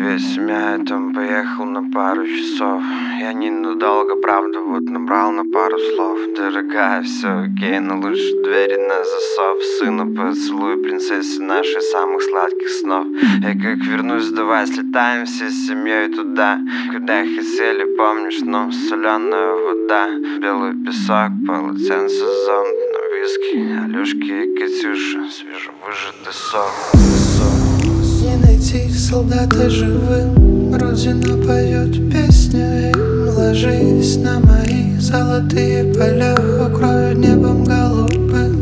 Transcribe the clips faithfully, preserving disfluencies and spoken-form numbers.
весь мят, он поехал на пару часов. Я ненадолго, правда, вот набрал на пару слов. Дорогая, все окей, но лучше двери на засов. Сыну поцелуй, принцессе нашей самых сладких снов. Я как вернусь, давай слетаем всей семьей туда, куда хотели, помнишь, ну, соленая вода, белый песок, полотенце, зонт, на виски, Алюшки и Катюша, свежевыжатый сок. Не найти солдата живым, Родина поет песню им. Ложись на мои золотые поля, укрою небом голубым.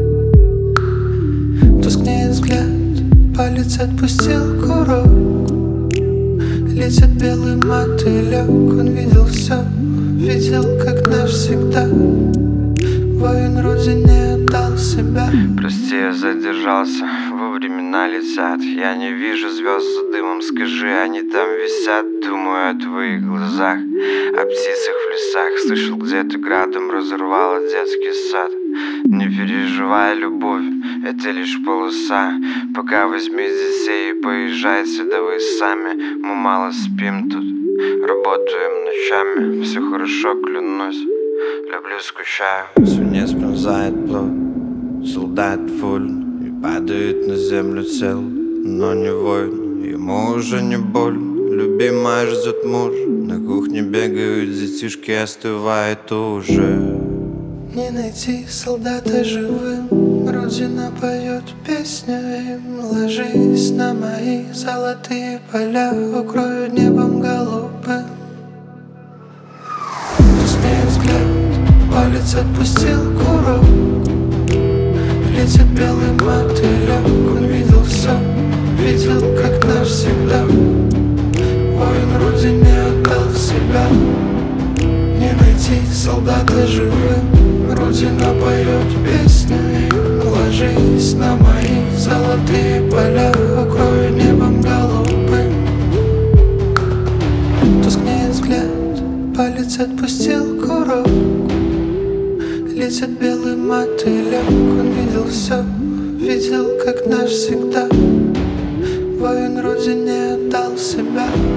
Тускнеет взгляд, палец отпустил курок. Летит белый мотылек, он видел все, видел как навсегда. Воин Родине отдал себя. Прости, я задержался, во времена летят. Я не вижу звезд за дымом, скажи, они там висят. Думаю о твоих глазах, о птицах в лесах. Слышал, где-то градом разорвало детский сад. Не переживай, любовь, это лишь полоса. Пока возьми детей и поезжайте, да вы сами. Мы мало спим тут, работаем ночами. Все хорошо, клянусь, люблю, скучаю. Свинец пронзает плоть, солдат фуль и падает на землю цел, но не воин, ему уже не больно. Любимая ждет мужа, на кухне бегают детишки, остывает уже. Не найти солдата живым, Родина поет песню им. Ложись на мои золотые поля, укрою небом голубым. Тускнеет взгляд, палец отпустил курок. Летит белый мотылек, он видел все, видел как навсегда. Воин Родине отдал себя. Не найти солдата живым, Родина поет песню им. Ложись на мои золотые поля, укрою небом голубым. Тускнеет взгляд, палец отпустил курок. Летит белый мотылек, он видел все, видел как навсегда. Воин Родине отдал себя.